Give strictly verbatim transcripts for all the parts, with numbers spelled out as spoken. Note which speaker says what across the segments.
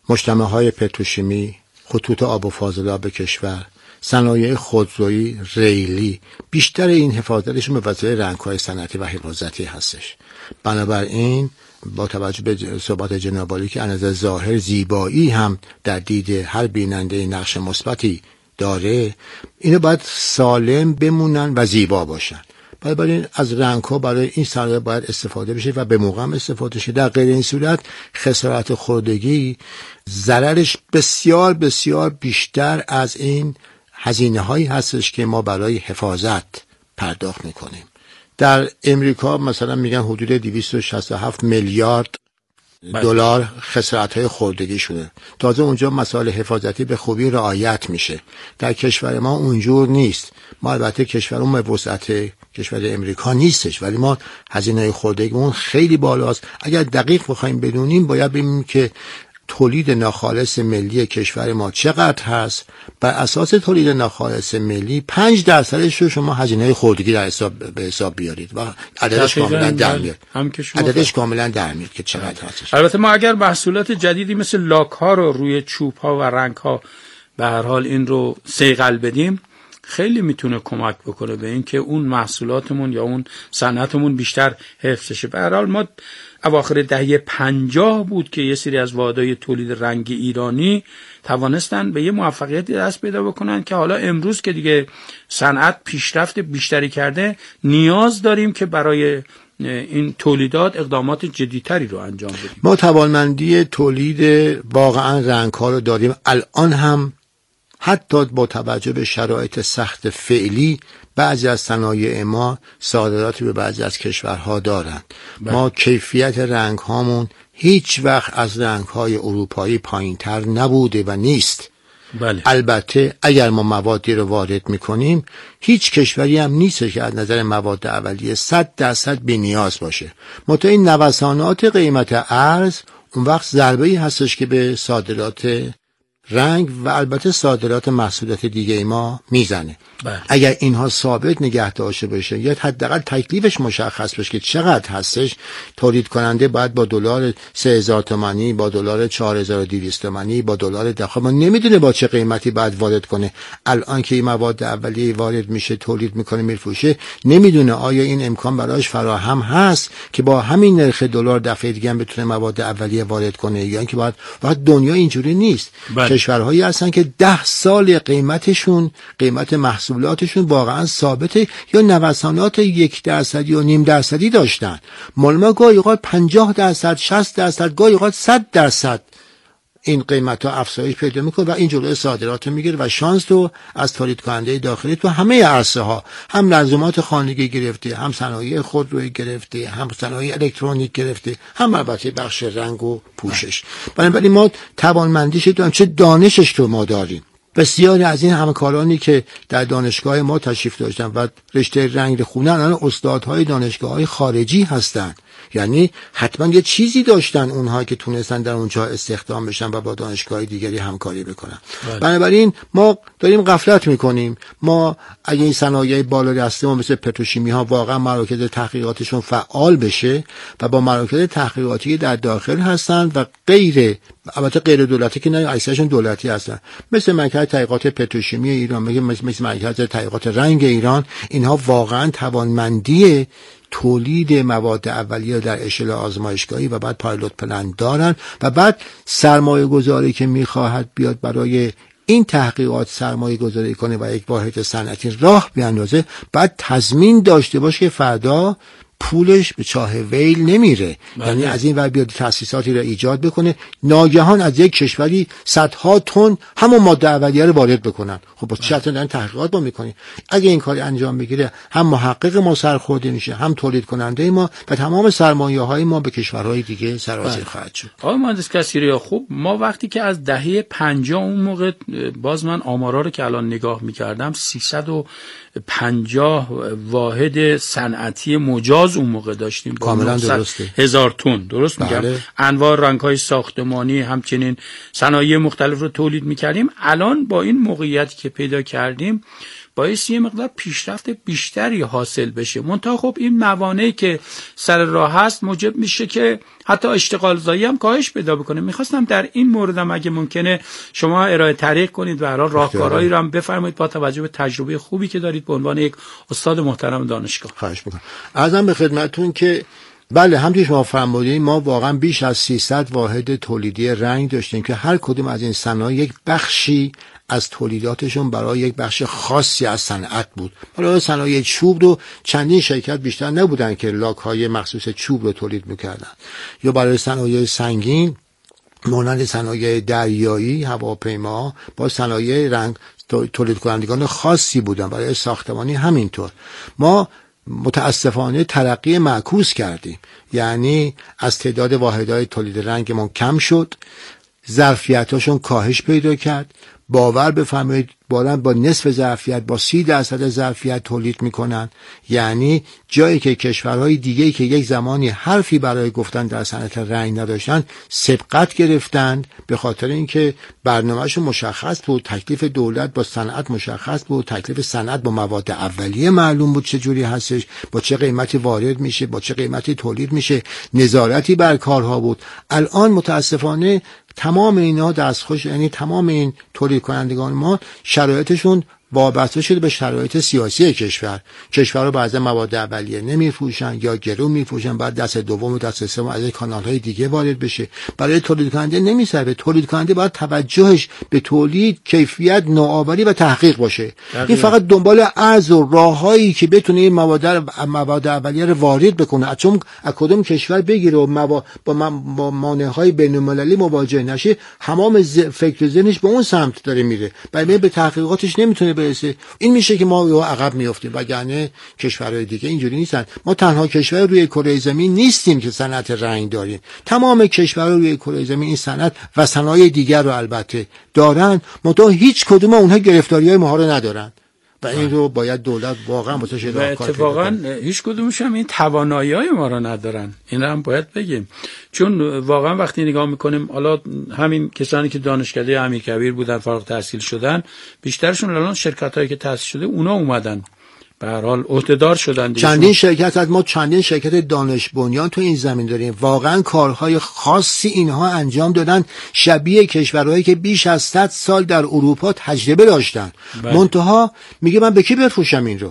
Speaker 1: مجتمع‌های پتروشیمی، خطوط آب و فاضلاب کشور، صنایع خودرویی، ریلی، بیشتر این حفاظتشون به وسیله رنگ‌های صنعتی و حفاظتی هستش. بنابراین با توجه به صحبت جناب عالی که از نظر ظاهر زیبایی هم در دید هر بیننده نقش مثبتی داره، اینو باید سالم بمونن و زیبا باشن. بنابراین از رنگ‌ها برای این صنایع باید استفاده بشه و به موقع هم استفاده شه. در غیر این صورت خسارت خوردگی ضررش بسیار بسیار بیشتر از این هزینه هایی هستش که ما برای حفاظت پرداخت میکنیم. در امریکا مثلا میگن حدود دویست و شصت و هفت میلیارد دلار خسارت های خوردگی شده. تازه اونجا مسائل حفاظتی به خوبی رعایت میشه. در کشور ما اونجور نیست. ما البته کشورمون به وسعت کشور امریکا نیستش، ولی ما هزینه خوردگیمون خیلی بالاست. اگر دقیق بخوایم بدونیم باید ببینیم که تولید ناخالص ملی کشور ما چقدر هست. بر اساس تولید ناخالص ملی پنج درصدش رو شما هزینه خوردگی در حساب به حساب بیارید و عددش کاملا در میاد. عددش کاملا در میاد که چقدر هستش.
Speaker 2: البته ما اگر محصولات جدیدی مثل لاک ها رو روی چوب ها و رنگ ها به هر حال این رو صیقل بدیم، خیلی میتونه کمک بکنه به این که اون محصولاتمون یا اون صنعتمون بیشتر حفظ شه. به هر حال ما اواخر دهه پنجاه بود که یه سری از واحدهای تولید رنگ ایرانی توانستن به یه موفقیتی دست پیدا بکنن که حالا امروز که دیگه صنعت پیشرفت بیشتری کرده، نیاز داریم که برای این تولیدات اقدامات جدیتری رو انجام بدیم.
Speaker 1: ما توانمندی تولید واقعا رنگ‌ها رو داریم. الان هم حتی با توجه به شرایط سخت فعلی بعضی از صنایع ما صادراتی به بعضی از کشورها دارند. ما کیفیت رنگ هامون هیچ وقت از رنگ های اروپایی پایین تر نبوده و نیست.
Speaker 2: بله.
Speaker 1: البته اگر ما موادی رو وارد میکنیم، هیچ کشوری هم نیست که از نظر مواد اولیه صد درصد بی نیاز باشه. متأ این نوسانات قیمت ارز اون وقت ضربه‌ای هستش که به صادرات رنگ و البته صادرات محصولات دیگه ما میزنه.
Speaker 2: بله.
Speaker 1: اگر اینها ثابت نگه داشته بشه یا حداقل تکلیفش مشخص بشه که چقدر هستش، تولید کننده باید با دلار سه هزار تومانی، با دلار چهار هزار و دویست تومانی، با دلار دخل، ما نمیدونه با چه قیمتی باید وارد کنه. الان که این مواد اولیه وارد میشه، تولید میکنه، میفروشه، نمیدونه آیا این امکان برایش فراهم هست که با همین نرخ دلار دفعه دیگه هم بتونه مواد اولیه وارد کنه، یا اینکه باید وقت دنیا اینجوری نیست.
Speaker 2: بله.
Speaker 1: کشورهایی هستن که ده سال قیمتشون، قیمت محصولاتشون واقعا ثابته یا نوسانات یک درصدی و نیم درصدی داشتن. مال ما گاهی اوقات پنجاه درصد، شصت درصد، گاهی اوقات صد درصد این قیمت ها افزایش پیدا میکنه و این جلوی صادرات رو میگیره و شانس رو از تولید کننده داخلی تو همه عرصه ها، هم لازمات خانگی گرفته، هم صنایع خودرویی گرفته، هم صنایع الکترونیک گرفته، هم البته بخش رنگ و پوشش. بنابراین ما توانمندیش داریم، چه دانشش رو ما داریم. بسیاری از این همکارانی که در دانشگاه ما تشریف داشتن و رشته رنگ خوندن الان استادهای دانشگاه‌های خارجی هستند. یعنی حتما یه چیزی داشتن اونها که تونستن در اونجا استخدام بشن و با دانشگاه دیگری همکاری بکنن. بنابراین ما داریم غفلت میکنیم. ما اگه این صنایع بالادسته ما مثل پتروشیمی ها واقعا مراکز تحقیقاتشون فعال بشه و با مراکز تحقیقاتی در داخل هستن و غیر، البته غیر دولتی که نه، اکثرشون دولتی هستن، مثل مرکز تحقیقات پتروشیمی ایران، مثل مثل مرکز تحقیقات رنگ ایران، اینها واقعا توانمندی تولید مواد اولیه در اشل آزمایشگاهی و بعد پایلوت پلن دارن و بعد سرمایه گذاری که میخواهد بیاد برای این تحقیقات سرمایه گذاری کنه و یک واحد صنعتی راه بیاندازه، بعد تضمین داشته باشه که فردا پولش به چاه ویل نمیره. بله. یعنی از این ور بیاد تأسیساتی را ایجاد بکنه، ناگهان از یک کشوری صدها تن همون ماده اولیه رو وارد بکنن. خب با چه دارن تحقیقات ما میکنیم؟ اگه این کاری انجام بگیره، هم محقق ما سرخورده میشه، هم تولید کننده ما و تمام سرمایه‌های ما به کشورهای دیگه سرازیر خواهد شد.
Speaker 2: آقای مهندس کثیری، خوب ما وقتی که از دهه پنجاه اون موقع، باز من آمارا رو که الان نگاه میکردم، سیصد و پنجاه واحد صنعتی مجاز اون موقع داشتیم،
Speaker 1: کاملا درسته،
Speaker 2: هزار تن، درست میگم؟
Speaker 1: بله.
Speaker 2: انواع رنگ‌های ساختمانی همچنین صنایع مختلف رو تولید میکردیم. الان با این موقعیتی که پیدا کردیم باعث یه مقدار پیشرفت بیشتری حاصل بشه. منتها خب این موانعی که سر راه هست موجب میشه که حتی اشتغال زایی هم کاهش پیدا بکنه. میخواستم در این موردم اگه ممکنه شما ارائه طریق کنید و هر راهکارهایی رو هم بفرمایید با توجه به تجربه خوبی که دارید به عنوان یک استاد محترم دانشگاه.
Speaker 1: خواهش میکنم. عرضم به خدمتتون که بله همونطور شما فرمودید ما واقعا بیش از سیصد واحد تولیدی رنگ داشتیم که هر کدوم از این صنایع یک بخشی از تولیداتشون برای یک بخش خاصی از صنعت بود. برای صنایع چوب رو چندین شرکت بیشتر نبودن که لاک‌های مخصوص چوب رو تولید میکردن، یا برای صنایع سنگین مانند صنایع دریایی، هواپیما با صنایع رنگ تولید کنندگان خاصی بودن، برای ساختمانی همینطور. ما متاسفانه ترقی معکوس کردیم، یعنی از تعداد واحدهای تولید رنگمون کم شد، ظرفیتاشون کاهش پیدا کرد. باور بفرمایید بالا با نصف ظرفیت، با سی درصد ظرفیت تولید میکنن. یعنی جایی که کشورهای دیگه‌ای که یک زمانی حرفی برای گفتن در صنعت رنگ نداشتن سبقت گرفتند، به خاطر اینکه برنامه‌شون مشخص بود، تکلیف دولت با صنعت مشخص بود، تکلیف صنعت با مواد اولیه معلوم بود چه جوری هستش، با چه قیمتی وارد میشه، با چه قیمتی تولید میشه، نظارتی بر کارها بود. الان متاسفانه تمام اینا دستخوش، یعنی تمام این تولید کنندگان ما شرایطشون وابسته شده به شرایط سیاسی کشور. کشورها بعضی مواد اولیه نمیفروشن یا گرون میفروشن، بعد دست دوم و دست سوم از کانال‌های دیگه وارد بشه. برای تولید کننده نمیصرفه. تولید کننده باید توجهش به تولید، کیفیت، نوآوری و تحقیق باشه. دقیقا. این فقط دنبال ارز و راههایی که بتونه این مواد مواد اولیه رو وارد بکنه، چون از کدوم کشور بگیره و موا... با, من... با مانع‌های بین‌المللی مواجه نشه، تمام ز... فکر ذهنش به اون سمت داره میره. برای به تحقیقاتش نمیتونه برسه. این میشه که ما عقب میافتیم، وگرنه کشورهای دیگه اینجوری نیستن. ما تنها کشور روی کره زمین نیستیم که صنعت رنگ داریم. تمام کشورها روی کره زمین این صنعت و صنایع دیگر رو البته دارن، منتها هیچ کدوم اونها گرفتاری‌های ما رو ندارن و این رو باید دولت واقعا واسه شده کار کنه.
Speaker 2: اتفاقا هیچ کدومش هم این توانایی‌های ما رو ندارن. این رو هم باید بگیم، چون واقعا وقتی نگاه میکنیم حالا همین کسانی که دانشکده امیرکبیر بودن فارغ التحصیل شدن، بیشترشون الان شرکتایی که تأسیس شده اونا اومدن به هر حال عهدهدار شدن.
Speaker 1: چندین شرکت از ما چندین شرکت دانش بنیان تو این زمین داریم، واقعا کارهای خاصی اینها انجام دادن، شبیه کشورهایی که بیش از صد سال در اروپا تجربه داشتن. منتها میگه من به کی بفروشم این رو؟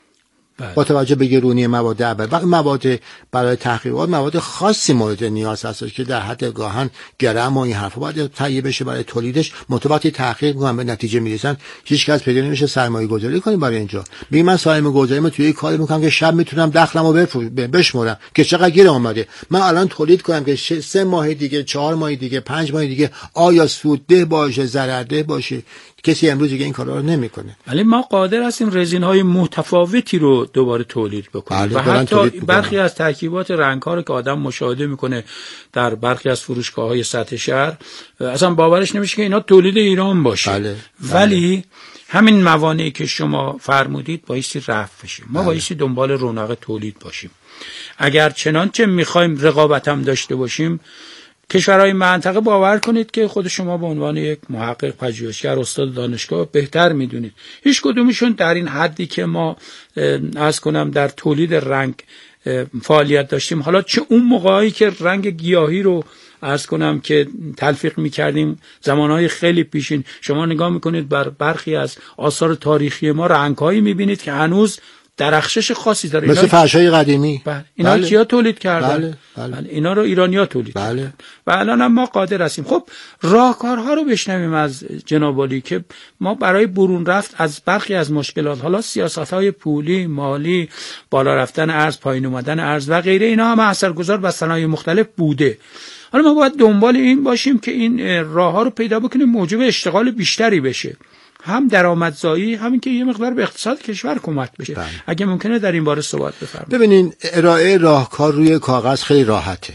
Speaker 1: بله. با توجه به گرونی مواد اولیه، مواد برای تحقیقات مواد خاصی مورد نیاز هست که در حد گاهن گرم و این حرفا باید تهیه بشه برای تولیدش. متوقتی تحقیق میکنن به نتیجه میرسن، هیچ کس پیدا نمیشه سرمایه گذاری کنیم برای اینجا. میگم من سرمایه گذاریم توی کاری میکنم که شب میتونم دخلمو بشمرم که چقدر گیر اومده. من الان تولید کنم که سه ماه دیگه، چهار ماه دیگه، پنج ماه دیگه آیا سودده باشه، ضررده باشه. کسی امروز دیگه این کارا رو نمیکنه.
Speaker 2: ولی ما قادر هستیم رزین‌های متفاوتی رو دوباره تولید بکنیم و حتی برخی از ترکیبات رنگ‌ها رو که آدم مشاهده میکنه در برخی از فروشگاه‌های سطح شهر، اصلا باورش نمیشه که اینا تولید ایران باشه. بله. ولی بله. همین موانعی که شما فرمودید بایستی رفع بشه. ما بله. بایستی دنبال رونق تولید باشیم. اگر چنانچه میخوایم رقابت هم داشته باشیم، کشورهای منطقه باور کنید که خود شما به عنوان یک محقق، پژوهشگر، استاد دانشگاه بهتر میدونید، هیچ کدومشون در این حدی که ما عرض کنم در تولید رنگ فعالیت داشتیم، حالا چه اون موقعی که رنگ گیاهی رو عرض کنم که تلفیق میکردیم زمانهای خیلی پیشین، شما نگاه میکنید بر برخی از آثار تاریخی ما رنگهایی میبینید که هنوز درخشش خاصی داره،
Speaker 1: مثل فرشای قدیمی.
Speaker 2: بله. اینا بله. کیا تولید کردن؟
Speaker 1: بله. بله.
Speaker 2: بله. اینا رو ایرانی‌ها تولید بله. کردن و الان هم ما قادر هستیم. خب راهکارها رو بشنویم از جناب عالی که ما برای برون رفت از برخی از مشکلات، حالا سیاست‌های پولی، مالی، بالا رفتن ارز، پایین اومدن ارز و غیره، اینا هم اثرگذار بر صنایع مختلف بوده. حالا ما باید دنبال این باشیم که این راه‌ها رو پیدا بکنیم موجب اشتغال بیشتری بشه، هم درآمدزایی، همین که یه مقدار به اقتصاد کشور کمک بشه. بله. اگه ممکنه در این باره صحبت بفرمایید.
Speaker 1: ببینین ارائه راهکار روی کاغذ خیلی راحته،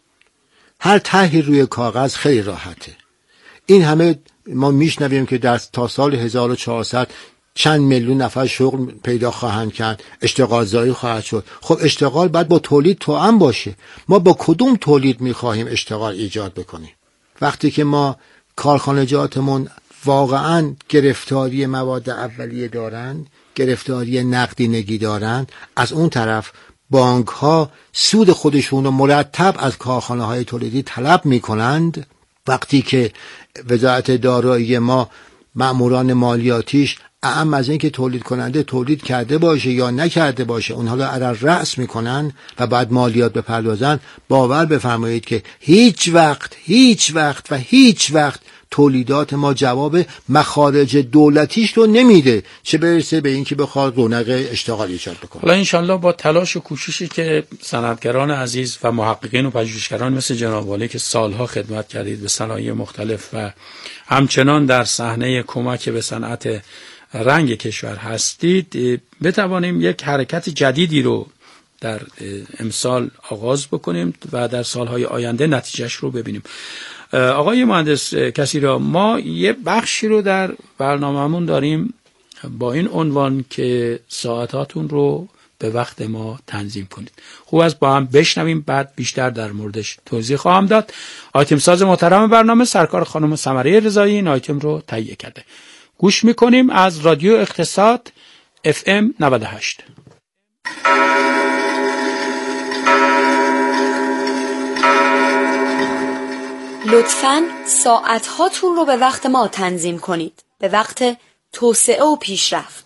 Speaker 1: هر طرحی روی کاغذ خیلی راحته. این همه ما میشنویم که در تا سال هزار و چهارصد چند میلیون نفر شغل پیدا خواهند کرد، اشتغال زایی خواهد شد. خب اشتغال باید با تولید توأم باشه. ما با کدوم تولید میخواهیم اشتغال ایجاد بکنیم؟ وقتی که ما کارخانجاتمون واقعا گرفتاری مواد اولیه دارن، گرفتاری نقدینگی دارن، از اون طرف بانک ها سود خودشون رو مرتب از کارخانه های تولیدی طلب می کنند. وقتی که وزارت دارایی ما مأموران مالیاتیش اعم از این که تولید کننده تولید کرده باشه یا نکرده باشه اونها رو علی رأس میکنن و بعد مالیات بپردازن، باور بفرمایید که هیچ وقت هیچ وقت و هیچ وقت تولیدات ما جواب مخارج دولتیش رو نمیده، چه برسه به این که بخواد رونق اشتغال ایجاد بکنه.
Speaker 2: حالا انشالله با تلاش و کوششی که صنعتگران عزیز و محققین و پژوهشگران مثل جناب والی که سالها خدمت کردید به صنایع مختلف و همچنان در صحنه کمک به صنعت رنگ کشور هستید، بتوانیم یک حرکت جدیدی رو در امسال آغاز بکنیم و در سالهای آینده نتیجهش رو ببینیم. آقای مهندس کثیرا، ما یه بخشی رو در برنامه‌مون داریم با این عنوان که ساعتاتون رو به وقت ما تنظیم کنید. خوب است با هم بشنویم، بعد بیشتر در موردش توضیح خواهم داد. آیتم ساز محترم برنامه سرکار خانم سمره رضایی این آیتم رو تهیه کرده. گوش میکنیم از رادیو اقتصاد اف ام نود و هشت.
Speaker 3: لطفاً ساعت هاتون رو به وقت ما تنظیم کنید، به وقت توسعه و پیشرفت.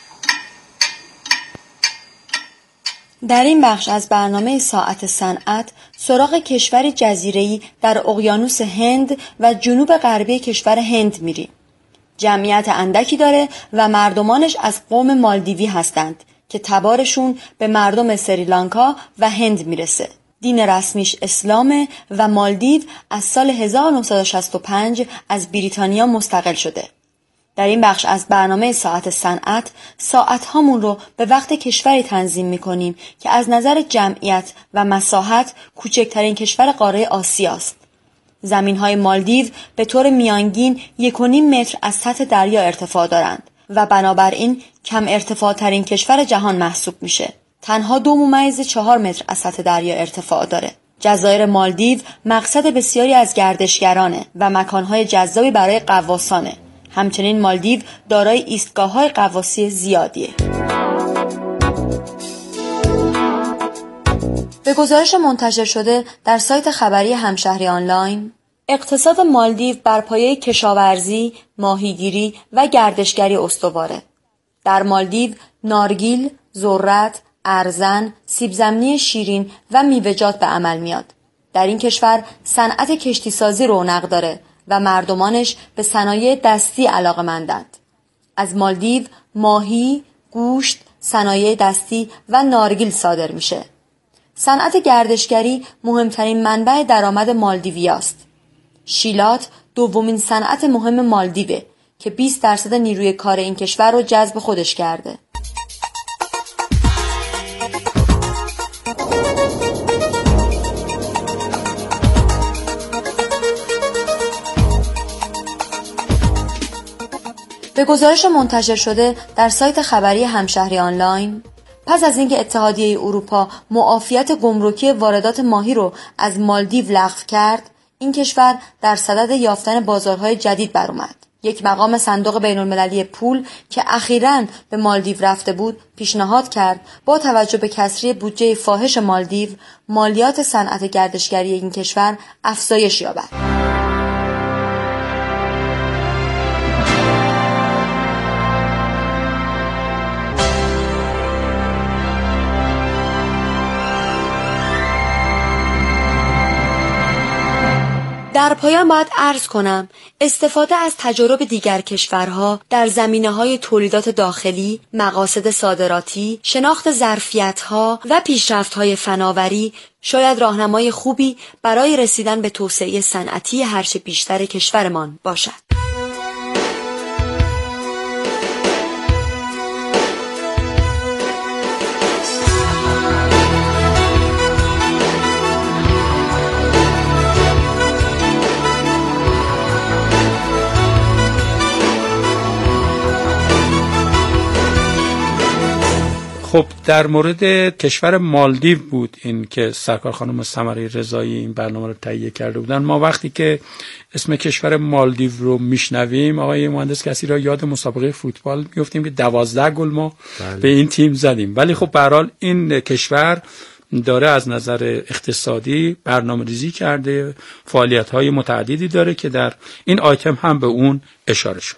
Speaker 3: در این بخش از برنامه ساعت صنعت سراغ کشور جزیره‌ای در اقیانوس هند و جنوب غربی کشور هند میریم. جمعیت اندکی داره و مردمانش از قوم مالدیوی هستند که تبارشون به مردم سریلانکا و هند میرسه. دین رسمیش اسلامه و مالدیو از سال هزار و نهصد و شصت و پنج از بریتانیا مستقل شده. در این بخش از برنامه ساعت صنعت ساعت هامون رو به وقت کشوری تنظیم میکنیم که از نظر جمعیت و مساحت کوچکترین کشور قاره آسیاست. زمین‌های مالدیو به طور میانگین یک و نیم متر از سطح دریا ارتفاع دارند و بنابراین کم ارتفاع ترین کشور جهان محسوب میشه. تنها دو ممیز چهار متر از سطح دریا ارتفاع داره. جزایر مالدیو مقصد بسیاری از گردشگرانه و مکانهای جذابی برای غواصانه. همچنین مالدیو دارای ایستگاه‌های غواصی زیادیه. به گزارش منتشر شده در سایت خبری همشهری آنلاین، اقتصاد مالدیو بر پایه کشاورزی، ماهیگیری و گردشگری استواره. در مالدیو نارگیل، ذرت، ارزن، سیبزمینی شیرین و میوه‌جات به عمل میاد. در این کشور صنعت کشتیسازی رونق داره و مردمانش به صنایع دستی علاقه‌مندند. از مالدیو ماهی، گوشت، صنایع دستی و نارگیل صادر میشه. صنعت گردشگری مهمترین منبع درآمد مالدیویاست. شیلات دومین صنعت مهم مالدیوه که بیست درصد نیروی کار این کشور رو جذب خودش کرده. به گزارش منتشر شده در سایت خبری همشهری آنلاین، پس از اینکه اتحادیه اروپا معافیت گمرکی واردات ماهی رو از مالدیو لغو کرد، این کشور در صدد یافتن بازارهای جدید برآمد. یک مقام صندوق بین‌المللی پول که اخیراً به مالدیو رفته بود، پیشنهاد کرد با توجه به کسری بودجه فاحش مالدیو، مالیات صنعت گردشگری این کشور افزایش یابد. در پایان باید عرض کنم استفاده از تجارب دیگر کشورها در زمینه‌های تولیدات داخلی، مقاصد صادراتی، شناخت ظرفیت‌ها و پیشرفت‌های فناوری شاید راهنمای خوبی برای رسیدن به توسعه صنعتی هرچه بیشتر کشورمان باشد.
Speaker 2: خب در مورد کشور مالدیو بود این که سرکار خانم سمره رضایی این برنامه رو تهیه کرده بودن. ما وقتی که اسم کشور مالدیو رو میشنویم آقای مهندس کسی را یاد مسابقه فوتبال میفتیم که دوازده گل ما بله. به این تیم زدیم. ولی خب به هر حال این کشور داره از نظر اقتصادی برنامه‌ریزی کرده، فعالیت‌های متعددی داره که در این آیتم هم به اون اشاره شد.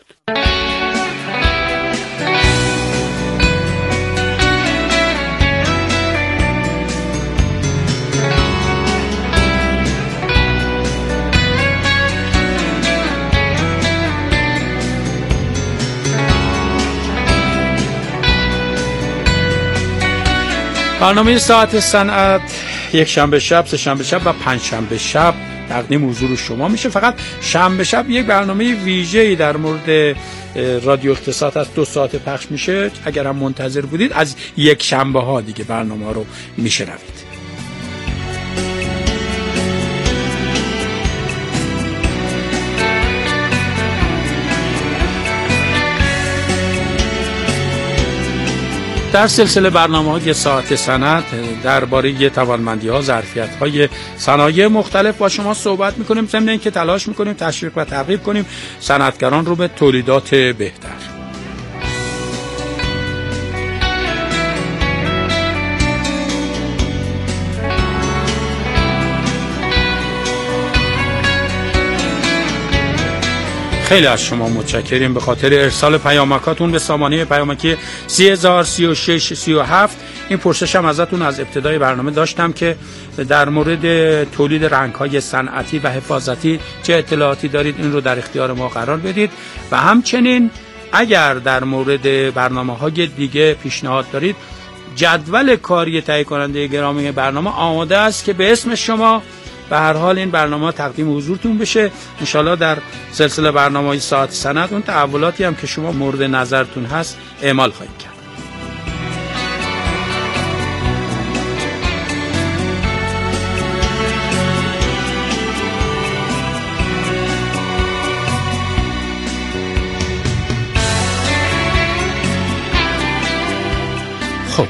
Speaker 2: برنامه ساعت صنعت یک شنبه شب، سه شنبه شب و پنج شنبه شب تقدیم حضور شما میشه. فقط شنبه شب یک برنامه ویژه‌ای در مورد رادیو اقتصاد از دو ساعت پخش میشه. اگر هم منتظر بودید از یک شنبه ها دیگه برنامه رو میشنوید. در سلسله برنامه‌های ساعت صنعت درباره توانمندی‌ها، ظرفیت‌های صنایع مختلف با شما صحبت می‌کنیم، ضمن اینکه تلاش می‌کنیم تشویق و ترغیب کنیم صنعتگران رو به تولیدات بهتر. خیلی از شما متشکریم به خاطر ارسال پیامکاتون به سامانه پیامکی سی هزار سی و شش سی و هفت. این پرسش هم ازتون از ابتدای برنامه داشتم که در مورد تولید رنگ‌های صنعتی و حفاظتی چه اطلاعاتی دارید، این رو در اختیار ما قرار بدید و همچنین اگر در مورد برنامه‌های دیگه پیشنهاد دارید، جدول کاری تهیه کننده گرامی برنامه آماده است که به اسم شما به هر حال این برنامه تقدیم حضورتون بشه. انشالله در سلسله برنامه‌های ساعت صنعت اون تحولاتی هم که شما مورد نظرتون هست اعمال خواهیم کرد. خب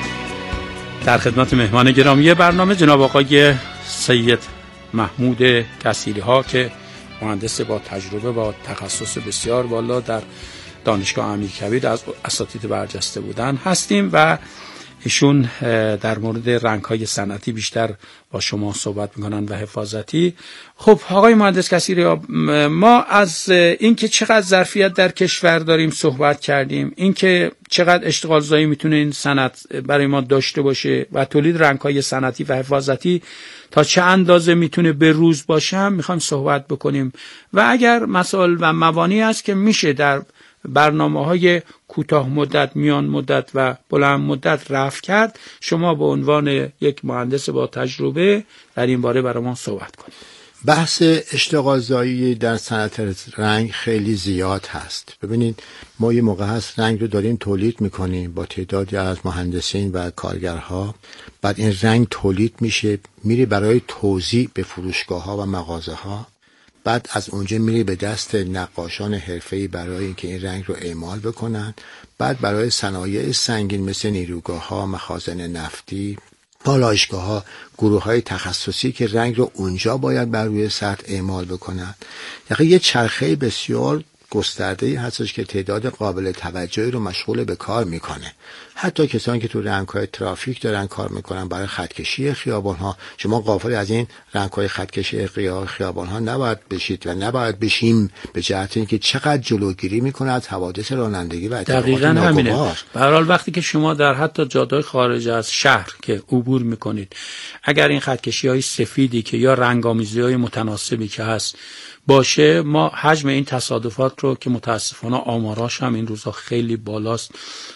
Speaker 2: در خدمت مهمان گرامی برنامه جناب آقای سید محمود کثیری ها که مهندس با تجربه و تخصص بسیار بالا در دانشگاه امیرکبیر از اساتید برجسته بودن هستیم و ایشون در مورد رنگ‌های صنعتی بیشتر با شما صحبت میکنن و حفاظتی. خب آقای مهندس کثیری، ما از اینکه چقدر ظرفیت در کشور داریم صحبت کردیم، اینکه چقدر اشتغال زایی میتونه این صنعت برای ما داشته باشه و تولید رنگ‌های صنعتی و حفاظتی تا چه اندازه میتونه به روز باشه هم میخوایم صحبت بکنیم و اگر مسائل و موانعی هست که میشه در برنامه‌های کوتاه مدت، میان مدت و بلند مدت رفع کرد، شما به عنوان یک مهندس با تجربه در این باره برای ما صحبت کنید.
Speaker 1: بحث اشتغال زایی در صنعت رنگ خیلی زیاد هست. ببینید ما یه موقع هست رنگ رو داریم تولید میکنیم با تعدادی از مهندسین و کارگرها، بعد این رنگ تولید میشه میره برای توزیع به فروشگاه ها و مغازه ها، بعد از اونجا میره به دست نقاشان حرفه‌ای برای اینکه این رنگ رو اعمال بکنن، بعد برای صنایع سنگین مثل نیروگاه ها، مخازن نفتی، پالایشگاه ها، گروه های تخصصی که رنگ رو اونجا باید بر روی سطح اعمال بکنن. یعنی یه چرخه بسیار گسترده‌ای هستش که تعداد قابل توجهی رو مشغول به کار میکنه. حتی کسانی که تو رنگ‌های ترافیک دارن کار میکنن برای خطکشی خیابان‌ها، شما غافل از این رنگ‌های خطکشی خیابان‌ها نباید بشید و نباید بشیم به جهت اینکه چقدر جلوگیری میکنه از حوادث رانندگی و اتفاقات ناگوار.
Speaker 2: به هر حال وقتی که شما در حتی جاده‌های خارج از شهر که عبور میکنید، اگر این خطکشی‌های سفیدی که یا رنگ‌آمیزی‌های متناسبی که هست باشه، ما حجم این تصادفات رو که متاسفانه آماراش هم این روزا خیلی بالاست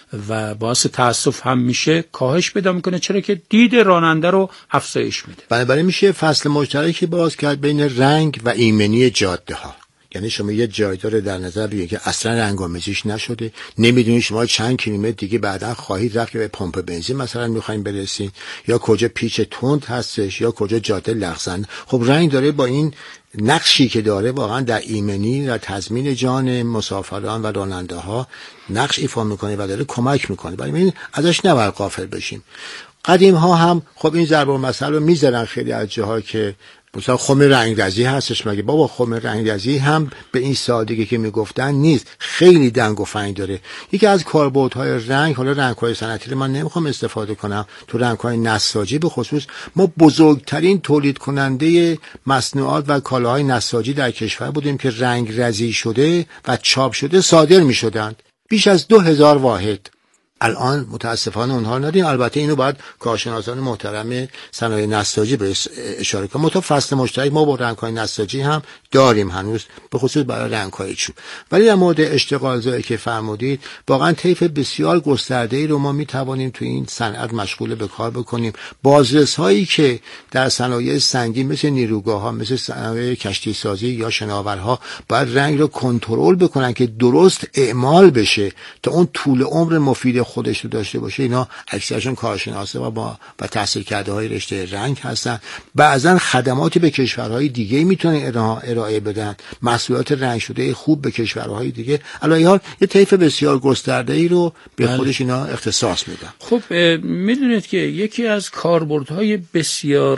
Speaker 2: و باعث تاسف هم میشه کاهش پیدا میکنه، چرا که دید راننده رو افزایش میده.
Speaker 1: بنابراین میشه فصل مشترکی باز کرد بین رنگ و ایمنی جاده ها. یعنی شما یه جایدار رو در نظر بگیرید که اصلا رنگ‌آمیزیش نشده، نمیدونید شما چند کیلومتر دیگه بعدا خواهید رفت که به پمپ بنزین مثلا میخواین برسین، یا کجا پیچ تند هستش یا کجا جاده لغزن. خب رنگ داره با این نقشی که داره واقعا در ایمنی و تضمین جان مسافران و راننده ها نقش ایفا میکنه و داره کمک میکنه. برای این ازش نباید غافل بشیم. قدیم ها هم خب این ضرب المثل رو میذارن خیلی از جاها که مثلا خم رنگرزی هستش، مگه بابا خم رنگرزی هم به این سادگی که میگفتن نیست، خیلی دنگ و فنگ داره. یکی از کاربردهای رنگ، حالا رنگ‌های صنعتی رو من نمیخوام استفاده کنم، تو رنگ‌های نساجی به خصوص ما بزرگترین تولید کننده مصنوعات و کالاهای نساجی در کشور بودیم که رنگرزی شده و چاپ شده صادر میشدند، بیش از دو هزار واحد. الان متاسفانه اونها رو نداریم. البته اینو باید کارشناسان محترم صنایع نساجی به اشاره کنم. متو فصل مشترک ما با رنگ‌های نساجی هم داریم هنوز، به خصوص برای رنگ‌های چوب. ولی در مورد اشتغال زایی که فرمودید، واقعا طیف بسیار گسترده‌ای رو ما می‌توانیم تو این صنعت مشغول به کار بکنیم. بازرس‌هایی که در صنایع سنگین مثل نیروگاه‌ها، مثل صنایع کشتی سازی یا شناورها باید رنگ رو کنترل بکنن که درست اعمال بشه تا اون طول عمر مفید خودش رو داشته باشه. اینا اکثرشون کارشناسه و با و تحصیل کرده های رشته رنگ هستن. بعضا خدماتی به کشورهای دیگه میتونن ارائه بدن، محصولات رنگ شده خوب به کشورهای دیگه. علاوه حال یه طیف بسیار گسترده‌ای رو به خودش اینا اختصاص میدن.
Speaker 2: خب میدونید که یکی از کاربردهای بسیار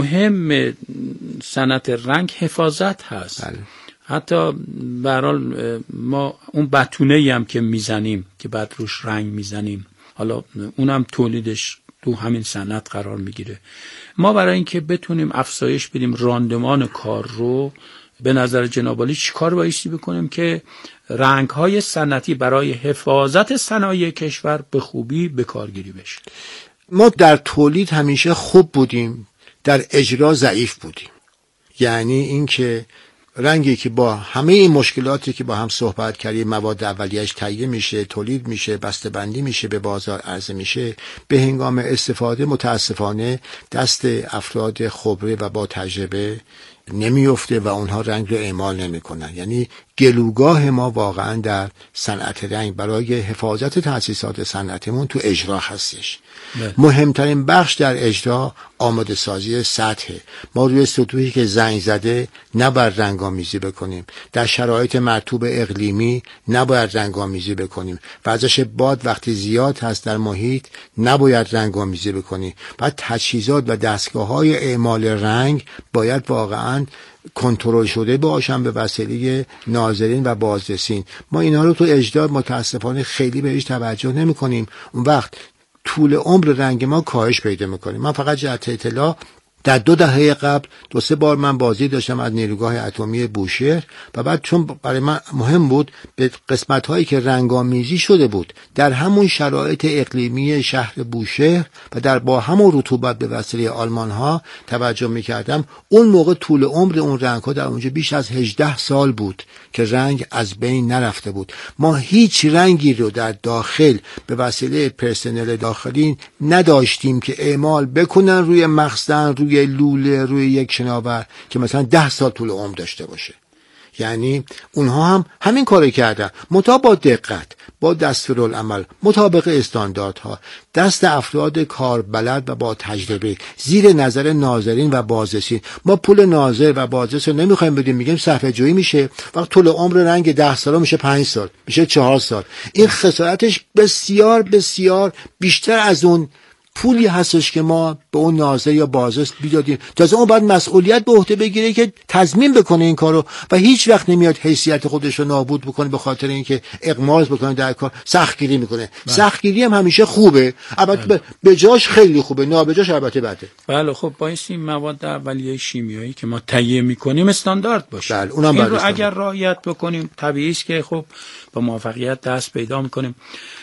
Speaker 2: مهم صنعت رنگ حفاظت هست. بله. حتی به هر حال ما اون بتونه‌ای هم که میزنیم که بعد روش رنگ میزنیم، حالا اونم تولیدش تو همین صنعت قرار میگیره. ما برای اینکه بتونیم افزایش بدیم راندمان کار رو، به نظر جناب عالی چیکار بایستی بکنیم که رنگ‌های صنعتی برای حفاظت صنایع کشور به خوبی به کارگیری بشه؟
Speaker 1: ما در تولید همیشه خوب بودیم، در اجرا ضعیف بودیم. یعنی اینکه رنگی که با همه این مشکلاتی که با هم صحبت کردیم، مواد اولیه‌اش تهیه میشه، تولید میشه، بسته‌بندی میشه، به بازار عرضه میشه، به هنگام استفاده متاسفانه دست افراد خبره و با تجربه نمیفته و اونها رنگ رو اعمال نمیکنن. یعنی گلوگاه ما واقعا در صنعت رنگ برای حفاظت تأسیسات صنعتمون تو اجرا هستش. نه. مهمترین بخش در اجرا آماده سازی سطح. ما روی سطوحی که زنگ زده نباید رنگامیزی بکنیم، در شرایط مرطوب اقلیمی نباید رنگامیزی بکنیم، وزش باد وقتی زیاد هست در محیط نباید رنگامیزی بکنیم. بعد تجهیزات و دستگاه‌های اعمال رنگ باید واقعا کنترل شده باشن به وسیله ناظرین و بازرسین. ما اینا رو تو اجرا متاسفانه خیلی بهش توجه نمی کنیم. اون وقت طول عمر رنگ ما کاهش پیدا میکنه. من فقط جهت اطلاع در دو دهه قبل دو سه بار من بازی داشتم از نیروگاه اتمی بوشهر و بعد چون برای من مهم بود به قسمت هایی که رنگامیزی شده بود در همون شرایط اقلیمی شهر بوشهر و در با همون رطوبت به وسیله آلمان ها توجه میکردم، اون موقع طول عمر اون رنگ ها در اونجا بیش از هجده سال بود که رنگ از بین نرفته بود. ما هیچ رنگی رو در داخل به وسیله پرسنل داخلی نداشتیم که اعمال بکنن روی مخزن، روی روی لوله، روی یک شناور که مثلا ده سال طول عمر داشته باشه. یعنی اونها هم همین کارو کردن، مطابق با دقت، با دستورالعمل، مطابق استانداردها، دست افراد کاربلد و با تجربه، زیر نظر ناظرین و بازرسین. ما پول ناظر و بازرس رو نمیخوایم بدیم، میگیم صفحه جویی میشه، وقت طول عمر رنگ ده سال میشه پنج سال، میشه چهار سال. این خسارتش بسیار بسیار بیشتر از اون پولی هستش که ما به اون ناظر یا بازرس بیدادیم. تازه اون باید مسئولیت به عهده بگیره که تضمین بکنه این کارو و هیچ وقت نمیاد حیثیت خودش رو نابود بکنه به خاطر اینکه اغماض بکنه در کار، سختگیری میکنه. سختگیری هم همیشه خوبه، البته به جاش خیلی خوبه، نابجاش البته بده.
Speaker 2: بله خب باعث این مواد اولیه شیمیایی که ما تهیه میکنیم استاندارد باشه.
Speaker 1: بله اونم
Speaker 2: این رو اگر رعایت بکنیم طبیعی است که خب با موفقیت دست پیدا میکنیم.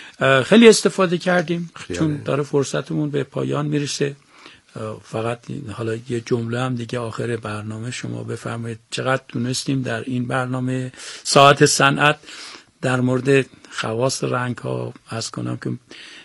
Speaker 2: خیلی استفاده کردیم خیاله. چون داره فرصتمون به پایان میرسه. فقط حالا یه جمله هم دیگه آخر برنامه شما بفرمایید چقدر تونستیم در این برنامه ساعت صنعت در مورد خواص رنگ ها از کنم که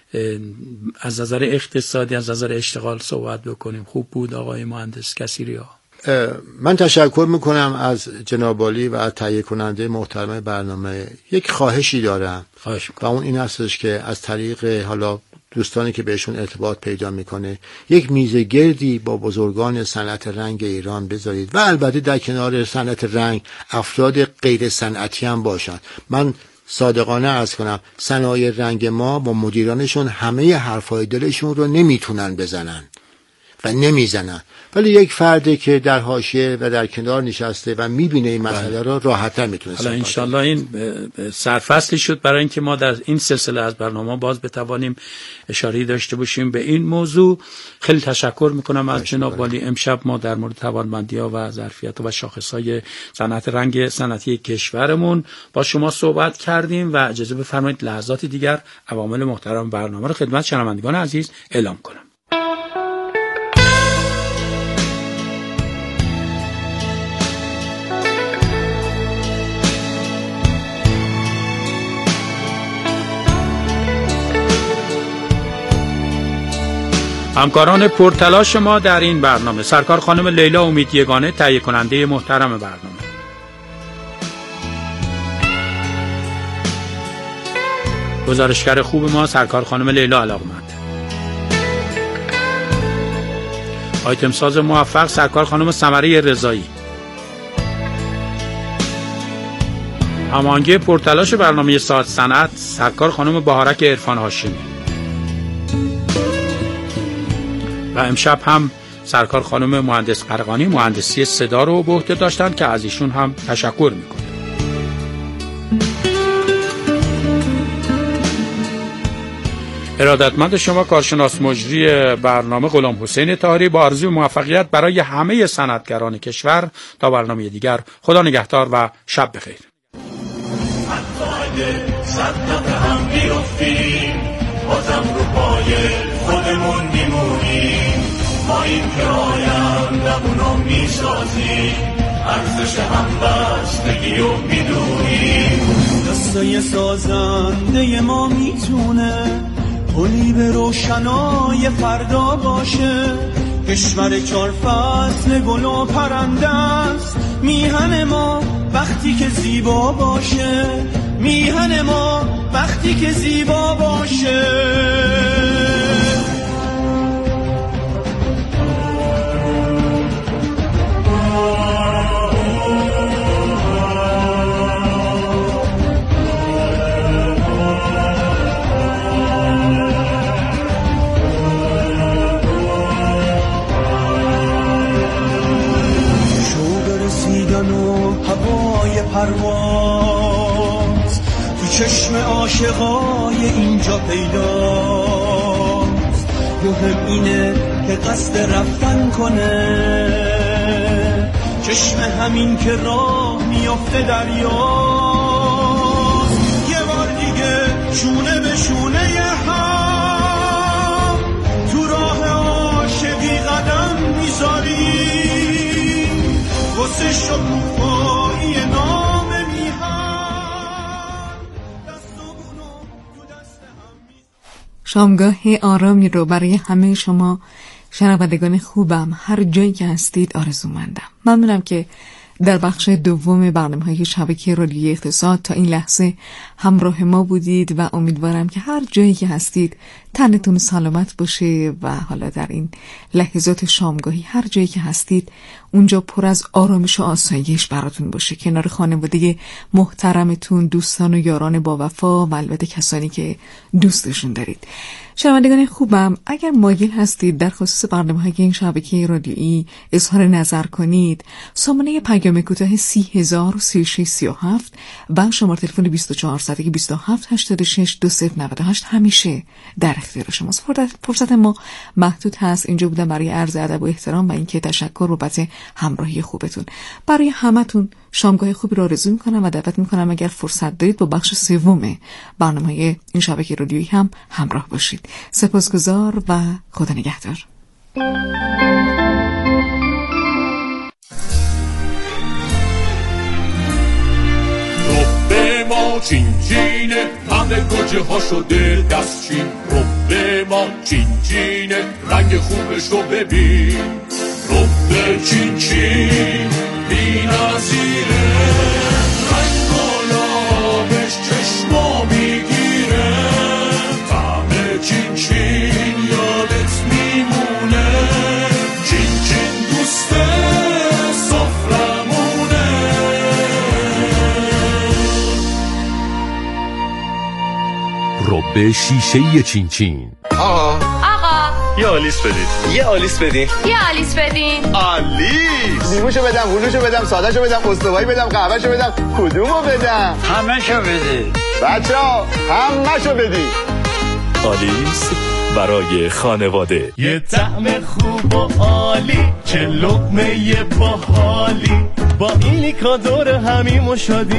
Speaker 2: از نظر اقتصادی از نظر اشتغال صحبت بکنیم. خوب بود آقای مهندس کثیری ها.
Speaker 1: من تشکر میکنم از جناب عالی و از تهیه کننده محترم برنامه. یک خواهشی دارم
Speaker 2: خواهش
Speaker 1: و اون این هستش که از طریق حالا دوستانی که بهشون ارتباط پیدا میکنه یک میزه گردی با بزرگان صنعت رنگ ایران بذارید و البته در کنار صنعت رنگ افراد غیر صنعتی هم باشن. من صادقانه عرض کنم صنایع رنگ ما با مدیرانشون همه حرفای دلشون رو نمیتونن بزنن و نمیزنن، ولی یک فردی که در حاشیه و در کنار نشسته و میبینه این مسئله رو راحت‌تر میتونه.
Speaker 2: حالا انشالله این سرفصلی شد برای اینکه ما در این سلسله از برنامه باز بتوانیم اشاره داشته باشیم به این موضوع. خیلی تشکر میکنم از جناب والی. امشب ما در مورد توانمندی‌ها و ظرفیت‌ها و شاخص‌های صنعت رنگ صنعتی کشورمون با شما صحبت کردیم و اجازه بفرمایید لحظات دیگر عوامل محترم برنامه رو خدمت شنوندگان عزیز اعلام کنم. همکاران پرتلاش ما در این برنامه: سرکار خانم لیلا امید یگانه، تهیه کننده محترم برنامه، گزارشگر خوب ما سرکار خانم لیلا علاقمند، آیتم ساز موفق سرکار خانم سمره رضایی، هماهنگی پرتلاش برنامه ساعت صنعت سرکار خانم بهارک عرفان هاشمی. و امشب هم سرکار خانم مهندس قرقانی مهندسی صدا رو به عهده داشتن که از ایشون هم تشکر میکنه. ارادتمند شما کارشناس مجری برنامه غلام حسین طاهری با آرزوی موفقیت برای همه صنعتگران کشور. تا برنامه دیگر، خدا نگهدار و شب بخیر. بازم رو پای خودمون میمونیم، ما این که آیندمونو میسازیم، ارزش همبستگی رو میدونیم. دستای سازنده ما میتونه پلی به روشنای فردا باشه. کشور چار فصل گل و پرنده است، میهن ما وقتی که زیبا باشه، میهن ما وقتی که زیبا باشه. پرواز تو چشم عاشقای اینجا پیداست. مهم اینه که قصد رفتن کنه، چشم همین که راه میافته دریاست. یه بار دیگه شونه به شونه هم تو راه عاشقی قدم میذاریم، واسه شکوفایی نام
Speaker 4: شامگاه آرامی رو برای همه شما شنوندگان خوبم هر جایی که هستید آرزومندم. ممنونم که در بخش دوم برنامه‌های شبکه رادیویی اقتصاد تا این لحظه همراه ما بودید و امیدوارم که هر جایی که هستید تنتون سلامت باشه و حالا در این لحظات شامگاهی هر جایی که هستید اونجا پر از آرامش و آسایش براتون باشه، کنار خانواده محترمتون، دوستان و یاران با وفا و البته کسانی که دوستشون دارید. شنوندگان خوبم، اگر مایل هستید در خصوص برنامه‌های این شبکه رادیویی اظهار نظر کنید، سامانه پیام کوتاه سی هزار و سی و شش سی و هفت و شماره تلفن بیست و چهار صد و بیست و هفت هشتاد و شش دو صفر نود و هشت همیشه در اختیار شماست. فرصت ما محدود هست. اینجا بودم برای عرض ادب و احترام و اینکه تشکر بابت همراهی خوبتون. برای همتون شامگاه خوبی رو آرزو می‌کنم و دعوت می‌کنم اگر فرصت دارید با بخش سوم برنامه این شبکه رادیویی هم همراه باشید. سپاسگزار و خدا نگهدار.
Speaker 5: رب ما چین چینه، همه گوجه ها شده دستچین. رب ما چین چینه، رنگ خوبش رو ببین. رب چین چین بی نظیره، رنگ گلابش چشما میگیره. طعم چین چین
Speaker 6: رب شیشه‌ای چین چین.
Speaker 7: آقا
Speaker 8: آقا
Speaker 7: یه آلیس بدید. یه آلیس بدین.
Speaker 8: یه آلیس بدین.
Speaker 7: آلیس. لیموشو بدم، هلوشو بدم، سادهشو بدم، استوایی بدم، قهوهشو بدم، کدومو بدم؟
Speaker 9: همه‌شو بده.
Speaker 7: بچه‌ها همه‌شو بدید.
Speaker 6: آلیس برای خانواده.
Speaker 5: یه طعم خوب و عالی، چه لقمه باحالی، با این لیکادور همیم و شادی.